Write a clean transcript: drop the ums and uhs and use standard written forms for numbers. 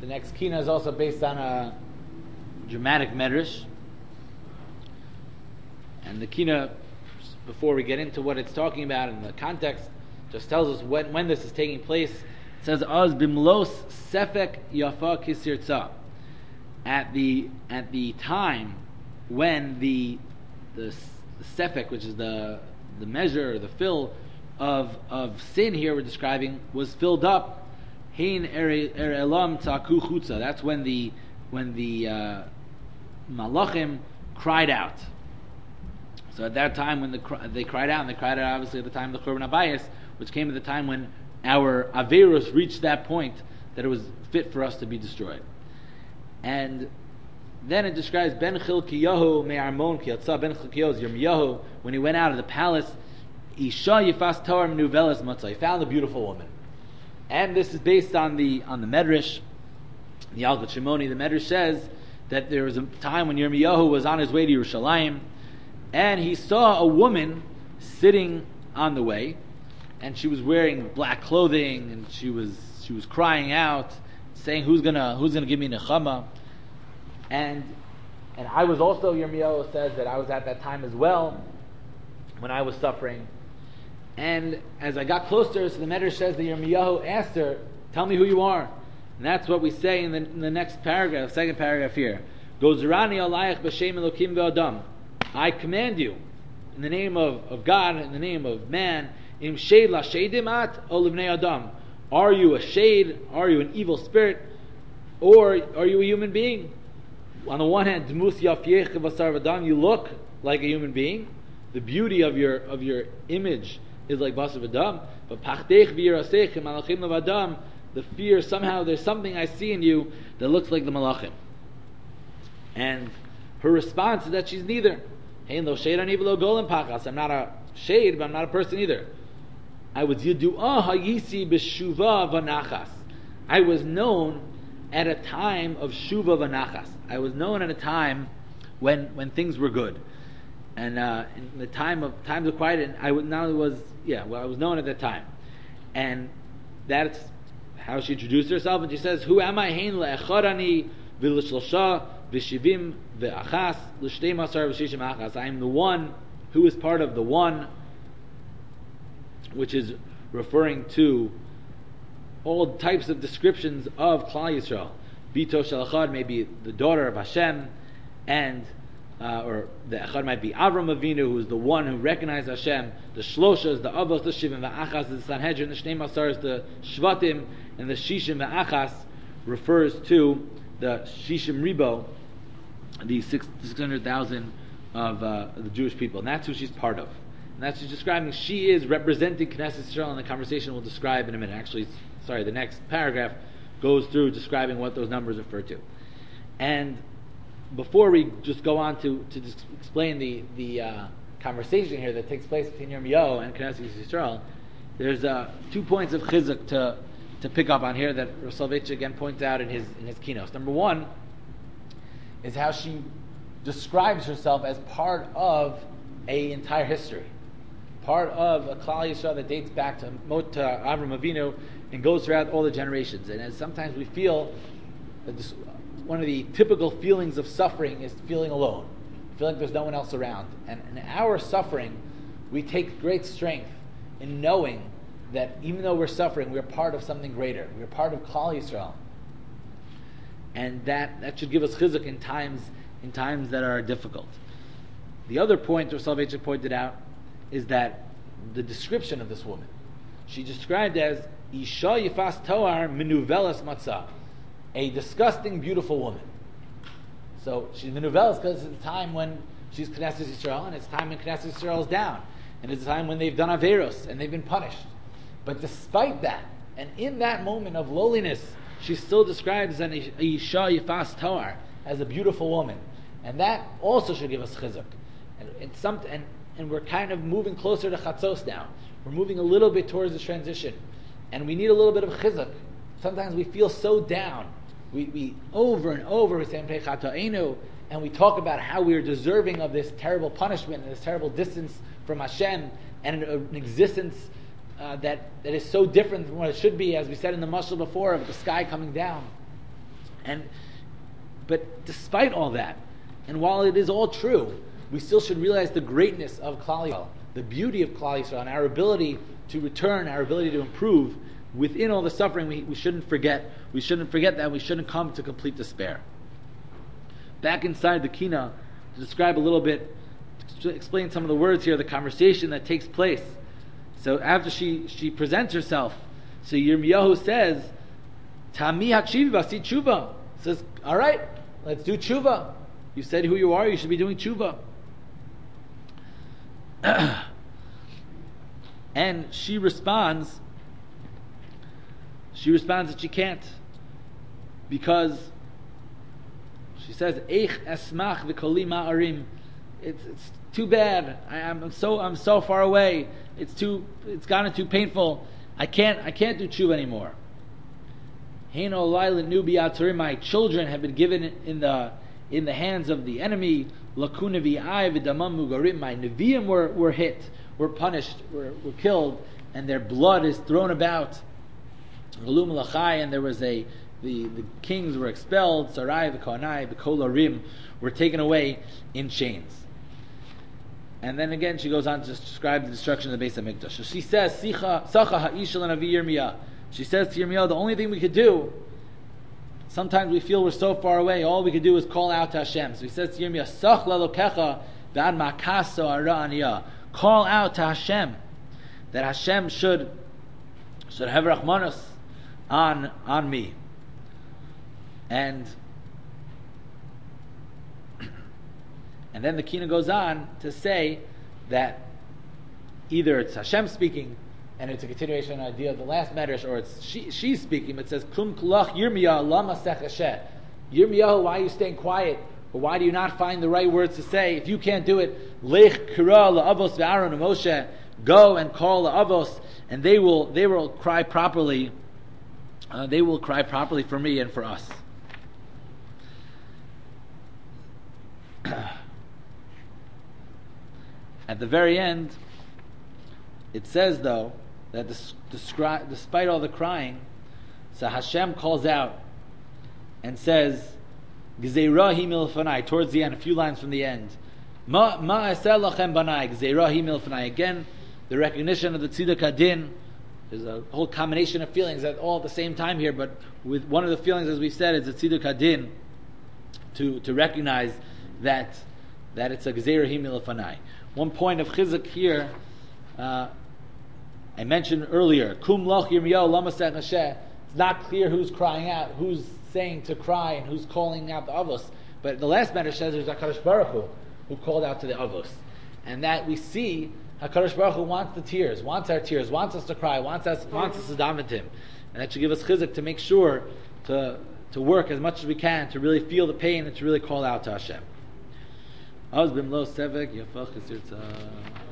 The next kina is also based on a dramatic medrash. And the kina, before we get into what it's talking about in the context, just tells us when this is taking place. It says, "Az bimlos sefek yafa kisirtza." At the time when the sefek, which is the measure or the fill of sin here we're describing, was filled up, hein elam taku chutza. That's when the malachim cried out. So at that time when they cried out, and they cried out obviously at the time of the Churban Abayis, which came at the time when our Averus reached that point that it was fit for us to be destroyed. And then it describes Ben Chilkiyahu me'armon ki yatsa Ben Chilkiyahu Yirmiyahu, when he went out of the palace, Isha yifas toar menuvelas matzah. He found a beautiful woman. And this is based on the Medrash, the Yalkut Shimoni. The Medrash says that there was a time when Yirmiyahu was on his way to Yerushalayim, and he saw a woman sitting on the way, and she was wearing black clothing, and she was crying out, saying, "Who's gonna give me nechama?" And I was also, Yirmiyahu says that I was at that time as well when I was suffering. And as I got closer, so the Medrash says that Yirmiyahu asked her, "Tell me who you are." And that's what we say in the next paragraph, second paragraph here. Gozerani alayich b'shem Elokim ve'adam. I command you in the name of God, in the name of man. Im shade la shadim at olivnei adam. Are you a shade? Are you an evil spirit? Or are you a human being? On the one hand, dmus yafyech v'asar v'adam, you look like a human being. The beauty of your image is like basar v'adam. But pachtech v'yirasech malachim levadam, the fear, somehow there's something I see in you that looks like the malachim. And her response is that she's neither. Hey, lo shade ani v'lo golem pachas. I'm not a shade, but I'm not a person either. I was yidu'ah hayisi b'shuva v'nachas. I was known at a time of shuva v'nachas. I was known at a time when things were good, and in the times of quiet. And I was known at that time, and that's how she introduced herself. And she says, "Who am I? Hein le'echadani v'lishlosha v'shivim ve'achas l'shtei masar v'shishim achas." I am the one who is part of the one, which is referring to all types of descriptions of Klal Yisrael. Bito shel echad may be the daughter of Hashem, and or the echad might be Avram Avinu, who is the one who recognized Hashem. The shlosha is the avos, the shivim ve'achas is the Sanhedrin, the shnei masar is the shvatim, and the shishim ve'achas refers to the shishim ribo, the 600,000 of the Jewish people, and that's who she's part of. And that's she's describing. She is representing Knesset Yisrael, and the conversation we'll describe in a minute. Actually, the next paragraph goes through describing what those numbers refer to. And before we just go on to explain the conversation here that takes place between Yirmiyahu and Knesset Yisrael, there's 2 points of chizuk to pick up on here that Rav Soloveitchik again points out in his keynotes. Number one is how she describes herself as part of a entire history, part of a Klal Yisrael that dates back to Avram Avinu and goes throughout all the generations. And as sometimes we feel that one of the typical feelings of suffering is feeling alone, feeling like there's no one else around. And in our suffering, we take great strength in knowing that even though we're suffering, we're part of something greater. We're part of Klal Yisrael, and that should give us chizuk in times that are difficult. The other point Rav Soloveitchik pointed out is that the description of this woman, she described as Isha Yifas Toar Menuvelas Matzah, a disgusting, beautiful woman. So she's Menuvelas because it's a time when she's Knesset Yisrael, and it's a time when Knesset Yisrael is down, and it's a time when they've done Averos and they've been punished. But despite that, and in that moment of lowliness, she still describes an Isha Yifas Toar as a beautiful woman, and that also should give us chizuk. And we're kind of moving closer to Chatzos now. We're moving a little bit towards the transition, and we need a little bit of chizuk. Sometimes we feel so down. We over and over we say and we talk about how we are deserving of this terrible punishment and this terrible distance from Hashem and an existence that is so different from what it should be, as we said in the mashal before, of the sky coming down. But despite all that, and while it is all true, we still should realize the greatness of Klal Yisrael, the beauty of Klal Yisrael, and our ability to return, our ability to improve within all the suffering. We shouldn't forget. We shouldn't forget that. We shouldn't come to complete despair. Back inside the Kina, to describe a little bit, to explain some of the words here, the conversation that takes place. So after she presents herself, so Yirmiyahu says, "Tami hakshivi b'asi tshuva." Says, "All right, let's do tshuva. You said who you are. You should be doing tshuva." And she responds that she can't, because she says, "Eich esmach v'koli ma'arim." It's too bad. I'm so far away. It's gotten too painful. I can't do tshuva anymore. My children have been given in the hands of the enemy. My neviim were hit, were punished, were killed, and their blood is thrown about. And there was the kings were expelled. Sarai, the Kohanai, the Kolarim were taken away in chains. And then again, she goes on to describe the destruction of the Beis HaMikdash. So she says, "Sacha ha'ishal Navi Yirmiyah." She says to Yirmiyah, the only thing we could do, sometimes we feel we're so far away, all we could do is call out to Hashem. So he says to Yirmiyah, "Sach lelokecha v'ad makaso ara aniyah." Call out to Hashem, that Hashem should have rachmanos on me. And then the Kina goes on to say that either it's Hashem speaking, and it's a continuation of the idea of the last medrash, or it's she's speaking, but it says, "Kum klach Yirmiyah lama sech Hashem." Yirmiyahu, why are you staying quiet? Or why do you not find the right words to say? If you can't do it, lech kira la'avos ve'Aaron and Moshe, go and call la'avos, and they will cry properly. They will cry properly for me and for us. At the very end, it says though that despite all the crying, so Hashem calls out and says, "Gzeira hi milfanai." Towards the end, a few lines from the end, "Ma aseh lachem banai gzeira hi milfanai." Again, the recognition of the tziduk hadin. There's a whole combination of feelings at all at the same time here, but with one of the feelings, as we said, is the tziduk hadin, to recognize that it's a gzeira hi milfanai. One point of chizuk here, I mentioned earlier, "Kum lach Yirmiyahu lama sech Hashem." It's not clear who's crying out, who's saying to cry, and who's calling out the avos. But the last matter says there's HaKadosh Baruch Hu who called out to the avos, and that we see HaKadosh Baruch Hu wants the tears, wants our tears, wants us to cry, wants us to daven to Him, and that should give us chizuk to make sure to work as much as we can to really feel the pain and to really call out to Hashem.